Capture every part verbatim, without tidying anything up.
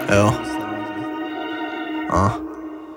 ایو آه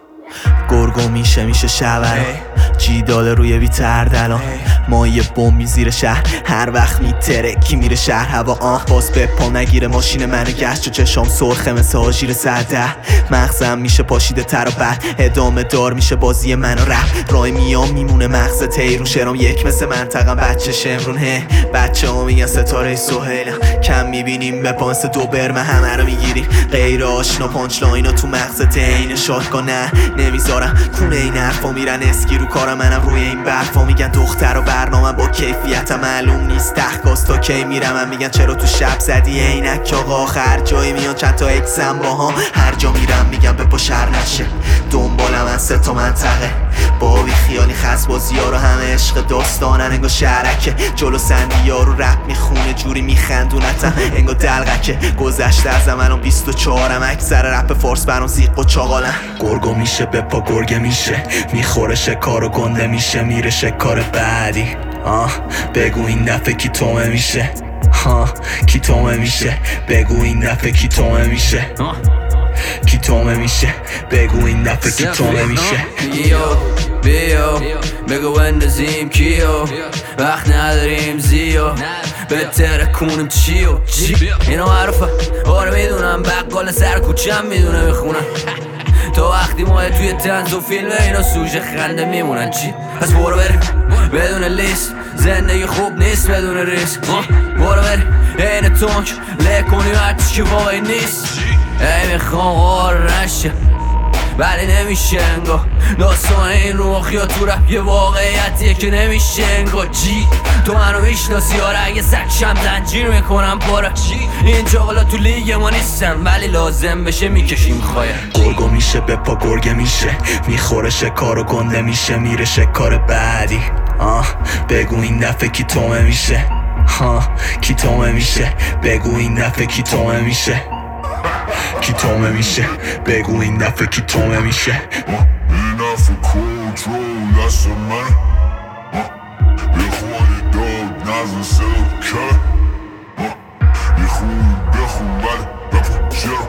گرگو میشه میشه شبرا جی داده روی بیتر دلان ما یه بومی زیر شهر هر وقت میترکی میره شهر هوا آه باز به پا نگیره ماشین منو گشت و چشام سرخه مثل آژیر سرده مغزم میشه پاشیده تر و بعد ادامه دار میشه بازی من و رپ رای میام میمونه مغز تیرون شرام یک مثل منطقم بچه شمرون هه بچه ها میگن ستاره سهیلم کم میبینیم به پانس دو برمه همه رو میگیریم غیر آشنا پانچ لاینا تو مغز تین شاتگاه نه نمیذارم کونه این حرفا میرن اسکی رو کارم منم روی این برفا میگن دختر و برنامه با کیفیتم معلوم نیست تحقاست تا کی میرم من میگن چرا تو شب زدی عینک آقا آخر جایی میان چند تا اکسم با ها هر جا میرم میگم به پا شر نشه دنبالم من سه تا منطقه با بی خیالی خس بازی ها رو همه عشق داستانن انگا شرکه جلو سندی ها رو رپ میخونه جوری میخندونتم انگا دلغکه گذشته از منم بیست و چهارم اکثر رپ فارس برام زیق و چاقالم گرگو میشه به پا گرگه میشه میخوره شکار و گنده میشه میره شکار بعدی آه بگو این دفعه کی تومه میشه ها کی تومه میشه بگو این دفعه کی تومه میشه کی تومه میشه بگو این دفعه کی تومه میشه یو بیو بگو اندازیم کیو وقت نداریم زیو بهتره کنیم چیو اینو معروفه آره میدونم بقال سر کوچم میدونه میخونم تا وقتی ما توی تنز و فیلم اینا سوژه خنده میمونن چی؟ پس برو بریم بدون لیست زندگی خوب نیست بدون ریسک برو بریم این تونک له کنیم هرچی که واقعی نیست ای میخوام غار نشه ولی نمیشه انگار داستان این روخ یا تو رپ یه واقعیتیه که نمیشه انگار جی تو منو میشناسی آره اگه سکشم زنجیر میکنم پاره این جاغلا تو لیگ ما نیستن ولی لازم بشه میکشیم خواهی گرگو میشه به پا گرگه میشه میخوره شکار و گنده میشه میره شکار بعدی آه بگو این دفعه کی تومه میشه ها کی تومه میشه بگو این دفعه کی تومه میشه کی تومه میشه بگو این دفعه کی تومه میشه Enough for control, that's a man یه خواهی داد نزن سلو که یه خوبی بخون ولی بپا چرا